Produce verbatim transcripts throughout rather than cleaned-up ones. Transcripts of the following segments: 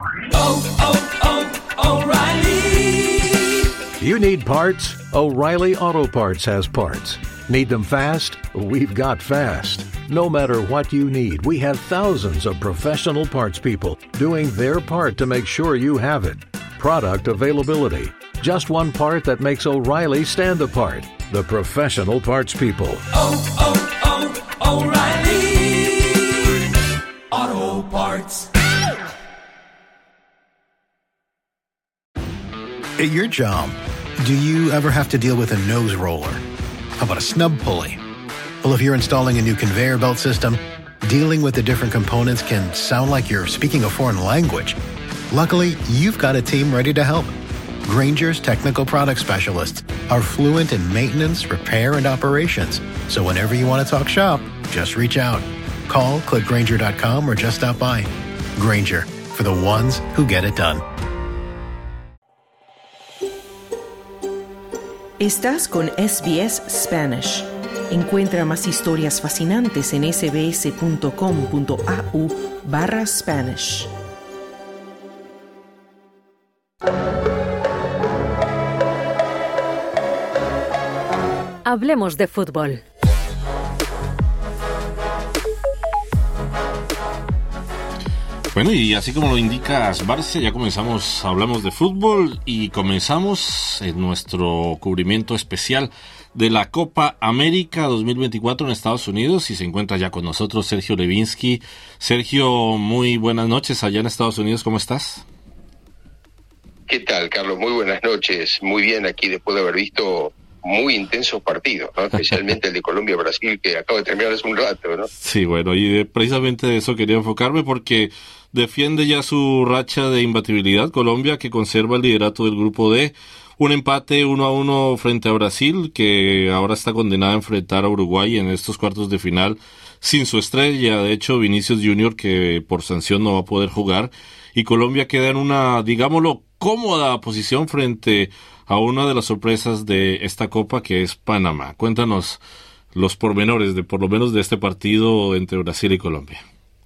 Oh, oh, oh, O'Reilly. You need parts? O'Reilly Auto Parts has parts. Need them fast? We've got fast. No matter what you need, we have thousands of professional parts people doing their part to make sure you have it. Product availability. Just one part that makes O'Reilly stand apart. The professional parts people. Oh, oh, oh, O'Reilly Auto Parts. At your job, do you ever have to deal with a nose roller? How about a snub pulley? Well, if you're installing a new conveyor belt system, dealing with the different components can sound like you're speaking a foreign language. Luckily, you've got a team ready to help. Grainger's technical product specialists are fluent in maintenance, repair, and operations. So whenever you want to talk shop, just reach out. Call, click Grainger dot com, or just stop by. Grainger, for the ones who get it done. Estás con S B S Spanish. Encuentra más historias fascinantes en sbs.com.au barra Spanish. Hablemos de fútbol. Bueno, y así como lo indicas, Barce, ya comenzamos, hablamos de fútbol y comenzamos en nuestro cubrimiento especial de la Copa América dos mil veinticuatro en Estados Unidos, y se encuentra ya con nosotros Sergio Levinsky. Sergio, muy buenas noches allá en Estados Unidos, ¿cómo estás? ¿Qué tal, Carlos? Muy buenas noches. Muy bien aquí después de haber visto muy intensos partidos, ¿no? Especialmente el de Colombia-Brasil, que acaba de terminar hace un rato, ¿no? Sí, bueno, y de, precisamente de eso quería enfocarme, porque defiende ya su racha de imbatibilidad Colombia, que conserva el liderato del grupo D. Un empate uno a uno frente a Brasil, que ahora está condenada a enfrentar a Uruguay en estos cuartos de final sin su estrella, de hecho Vinicius Junior, que por sanción no va a poder jugar, y Colombia queda en una, digámoslo, cómoda posición frente a una de las sorpresas de esta Copa, que es Panamá. Cuéntanos los pormenores de por lo menos de este partido entre Brasil y Colombia.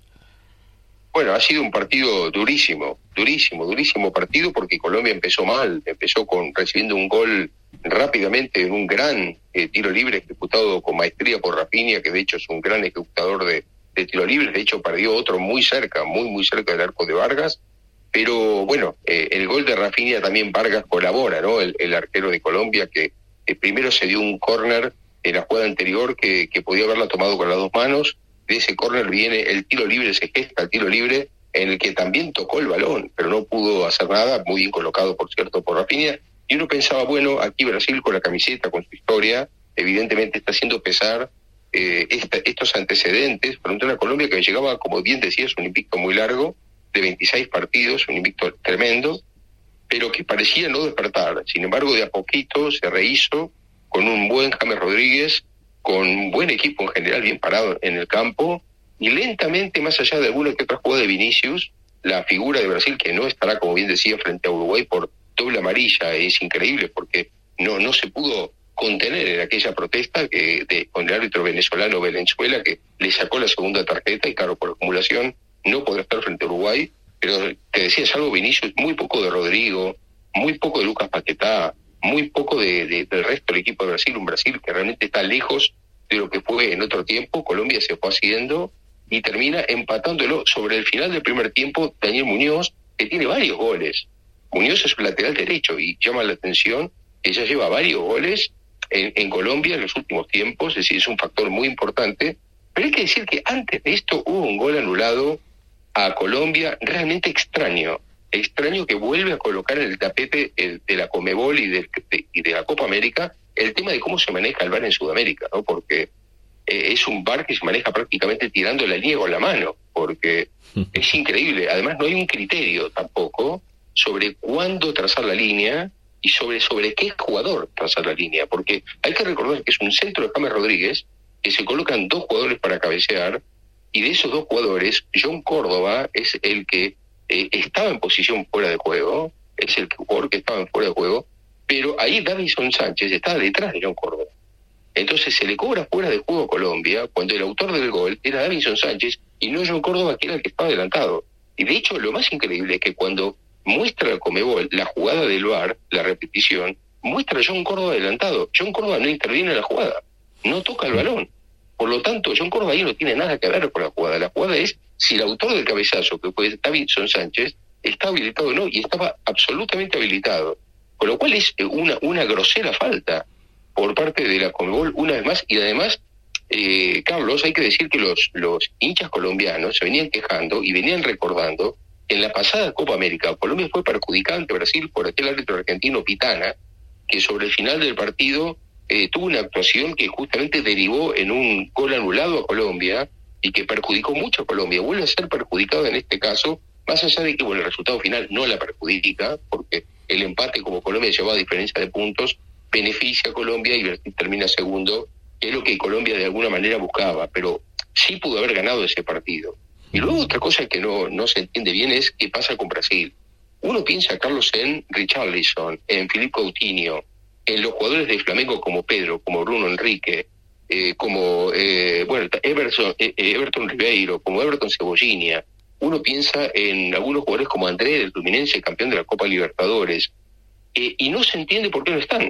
Bueno, ha sido un partido durísimo, durísimo, durísimo partido, porque Colombia empezó mal, empezó con recibiendo un gol rápidamente en un gran eh, tiro libre ejecutado con maestría por Rafinha, que de hecho es un gran ejecutador de, de tiro libre. De hecho perdió otro muy cerca, muy muy cerca del arco de Vargas. Pero bueno, eh, el gol de Rafinha también Vargas colabora, ¿no? El, el arquero de Colombia, que eh, primero se dio un córner en la jugada anterior que, que podía haberla tomado con las dos manos. De ese córner viene el tiro libre, se gesta el tiro libre, en el que también tocó el balón, pero no pudo hacer nada, muy bien colocado, por cierto, por Rafinha. Y uno pensaba, bueno, aquí Brasil con la camiseta, con su historia, evidentemente está haciendo pesar eh, esta, estos antecedentes frente a una Colombia que llegaba, como bien decías, un invicto muy largo, de veintiséis partidos, un invicto tremendo, pero que parecía no despertar. Sin embargo, de a poquito se rehizo con un buen James Rodríguez, con un buen equipo en general, bien parado en el campo, y lentamente, más allá de alguna que otra jugada de Vinicius, la figura de Brasil, que no estará, como bien decía, frente a Uruguay por doble amarilla, es increíble, porque no no se pudo contener en aquella protesta que de, con el árbitro venezolano Valenzuela, que le sacó la segunda tarjeta, y claro, por acumulación no podrá estar frente a Uruguay. Pero te decía, salvo Vinicius, muy poco de Rodrigo, muy poco de Lucas Paquetá, muy poco de, de, del resto del equipo de Brasil, un Brasil que realmente está lejos de lo que fue en otro tiempo. Colombia se fue haciendo y termina empatándolo sobre el final del primer tiempo. Daniel Muñoz, que tiene varios goles. Muñoz es un lateral derecho y llama la atención que ya lleva varios goles en, en Colombia en los últimos tiempos, es decir, es un factor muy importante. Pero hay que decir que antes de esto hubo un gol anulado a Colombia realmente extraño, extraño que vuelve a colocar en el tapete el, de la Conmebol y de, de, y de la Copa América el tema de cómo se maneja el V A R en Sudamérica, ¿no? Porque eh, es un V A R que se maneja prácticamente tirando la línea con la mano, porque es increíble. Además no hay un criterio tampoco sobre cuándo trazar la línea y sobre, sobre qué jugador trazar la línea, porque hay que recordar que es un centro de James Rodríguez, que se colocan dos jugadores para cabecear, y de esos dos jugadores, John Córdoba es el que eh, estaba en posición fuera de juego, es el jugador que estaba en fuera de juego, pero ahí Davinson Sánchez estaba detrás de John Córdoba. Entonces se le cobra fuera de juego a Colombia, cuando el autor del gol era Davinson Sánchez y no John Córdoba, que era el que estaba adelantado. Y de hecho, lo más increíble es que cuando muestra la Conmebol la jugada del V A R, la repetición, muestra a John Córdoba adelantado. John Córdoba no interviene en la jugada, no toca el balón. Por lo tanto, John Córdoba ahí no tiene nada que ver con la jugada. La jugada es si el autor del cabezazo, que fue Davinson Sánchez, está habilitado o no, y estaba absolutamente habilitado. Con lo cual es una, una grosera falta por parte de la Conmebol, una vez más, y además, eh, Carlos, hay que decir que los, los hinchas colombianos se venían quejando y venían recordando que en la pasada Copa América, Colombia fue perjudicada ante Brasil por aquel árbitro argentino Pitana, que sobre el final del partido eh, tuvo una actuación que justamente derivó en un gol anulado a Colombia y que perjudicó mucho a Colombia. Vuelve a ser perjudicado en este caso, más allá de que bueno, el resultado final no la perjudica, porque el empate, como Colombia llevaba a diferencia de puntos, beneficia a Colombia y Brasil termina segundo, que es lo que Colombia de alguna manera buscaba, pero sí pudo haber ganado ese partido. Y luego otra cosa que no, no se entiende bien es qué pasa con Brasil. Uno piensa, Carlos, en Richarlison, en Philippe Coutinho, en los jugadores de Flamengo como Pedro, como Bruno Enrique, eh, como eh, bueno Everton, eh, Everton Ribeiro, como Everton Cebolinha. Uno piensa en algunos jugadores como André del Fluminense, campeón de la Copa Libertadores, eh, y no se entiende por qué no están.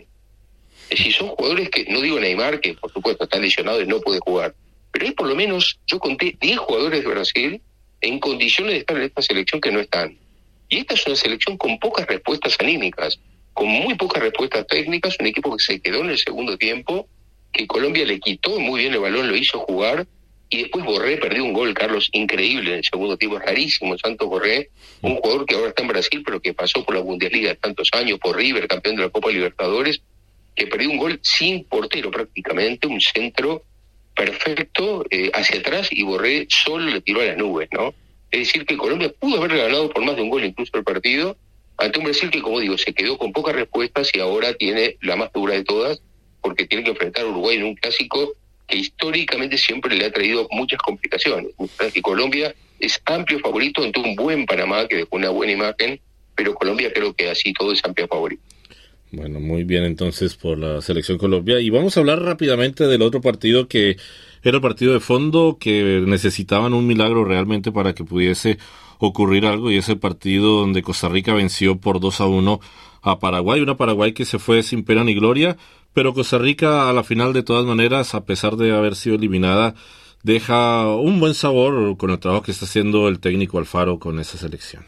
Es decir, son jugadores que, no digo Neymar, que por supuesto está lesionado y no puede jugar, pero hay por lo menos, yo conté diez jugadores de Brasil en condiciones de estar en esta selección que no están. Y esta es una selección con pocas respuestas anímicas, con muy pocas respuestas técnicas, un equipo que se quedó en el segundo tiempo, que Colombia le quitó muy bien el balón, lo hizo jugar, y después Borré perdió un gol, Carlos, increíble en el segundo tiempo, es rarísimo, Santos Borré, un jugador que ahora está en Brasil, pero que pasó por la Bundesliga tantos años, por River, campeón de la Copa Libertadores, que perdió un gol sin portero prácticamente, un centro perfecto eh, hacia atrás, y Borré solo le tiró a las nubes, ¿no? Es decir, que Colombia pudo haber ganado por más de un gol incluso el partido, ante un Brasil que, como digo, se quedó con pocas respuestas y ahora tiene la más dura de todas, porque tiene que enfrentar a Uruguay en un clásico que históricamente siempre le ha traído muchas complicaciones. Mientras que Colombia es amplio favorito ante un buen Panamá que dejó una buena imagen, pero Colombia creo que así todo es amplio favorito. Bueno, muy bien entonces por la selección Colombia. Y vamos a hablar rápidamente del otro partido que era el partido de fondo, que necesitaban un milagro realmente para que pudiese ocurrir algo, y es el partido donde Costa Rica venció por dos a uno a Paraguay, una Paraguay que se fue sin pena ni gloria, pero Costa Rica a la final de todas maneras, a pesar de haber sido eliminada, deja un buen sabor con el trabajo que está haciendo el técnico Alfaro con esa selección.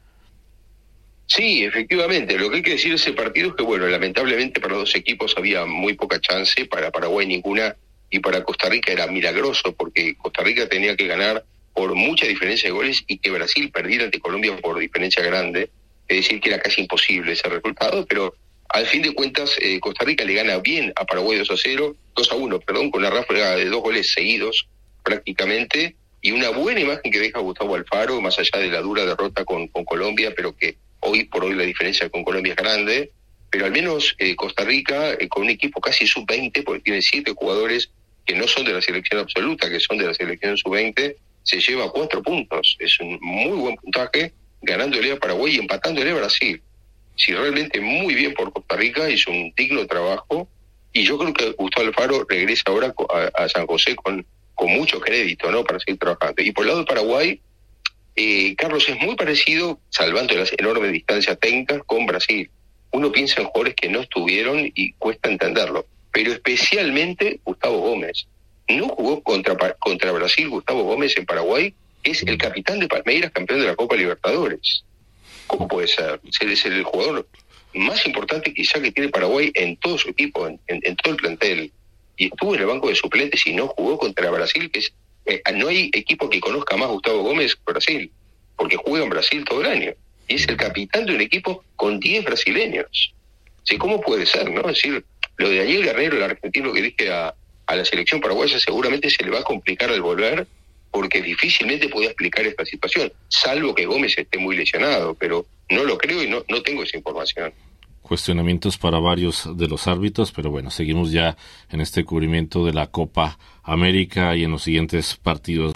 Sí, efectivamente, lo que hay que decir de ese partido es que, bueno, lamentablemente para los dos equipos había muy poca chance, para Paraguay ninguna, y para Costa Rica era milagroso, porque Costa Rica tenía que ganar por mucha diferencia de goles y que Brasil perdiera ante Colombia por diferencia grande, es decir, que era casi imposible ese resultado, pero al fin de cuentas eh, Costa Rica le gana bien a Paraguay dos a cero, dos a uno, perdón, con una ráfaga de dos goles seguidos prácticamente, y una buena imagen que deja Gustavo Alfaro, más allá de la dura derrota con, con Colombia, pero que hoy por hoy la diferencia con Colombia es grande, pero al menos eh, Costa Rica, eh, con un equipo casi sub veinte, porque tiene siete jugadores que no son de la selección absoluta, que son de la selección sub veinte, se lleva cuatro puntos. Es un muy buen puntaje, ganándole a Paraguay y empatándole a Brasil. Sí, realmente muy bien por Costa Rica, hizo un digno trabajo, y yo creo que Gustavo Alfaro regresa ahora a, a San José con, con mucho crédito, ¿no?, para seguir trabajando. Y por el lado de Paraguay, eh, Carlos, es muy parecido, salvando las enormes distancias técnicas, con Brasil. Uno piensa en jugadores que no estuvieron y cuesta entenderlo, pero especialmente Gustavo Gómez. No jugó contra, contra Brasil Gustavo Gómez en Paraguay, es el capitán de Palmeiras, campeón de la Copa Libertadores. ¿Cómo puede ser? Es el jugador más importante quizá que tiene Paraguay en todo su equipo, en, en, en todo el plantel. Y estuvo en el banco de suplentes y no jugó contra Brasil, que es eh, no hay equipo que conozca más a Gustavo Gómez que Brasil, porque juega en Brasil todo el año. Y es el capitán de un equipo con diez brasileños. ¿Sí? ¿Cómo puede ser, no? Es decir, lo de Daniel Guerrero, el argentino que dije a, a la selección paraguaya, seguramente se le va a complicar al volver, porque difícilmente puede explicar esta situación, salvo que Gómez esté muy lesionado, pero no lo creo y no, no tengo esa información. Cuestionamientos para varios de los árbitros, pero bueno, seguimos ya en este cubrimiento de la Copa América y en los siguientes partidos.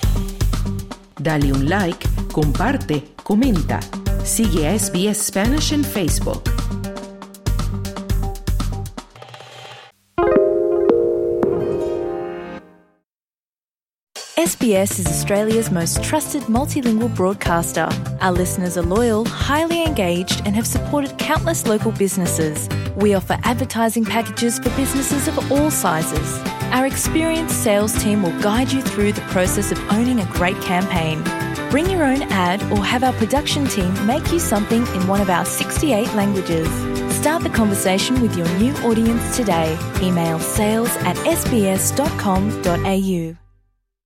Dale un like, comparte, comenta. Sigue a S B S Spanish en Facebook. S B S is Australia's most trusted multilingual broadcaster. Our listeners are loyal, highly engaged, and have supported countless local businesses. We offer advertising packages for businesses of all sizes. Our experienced sales team will guide you through the process of owning a great campaign. Bring your own ad or have our production team make you something in one of our sixty-eight languages. Start the conversation with your new audience today. Email sales at s b s dot com dot a u.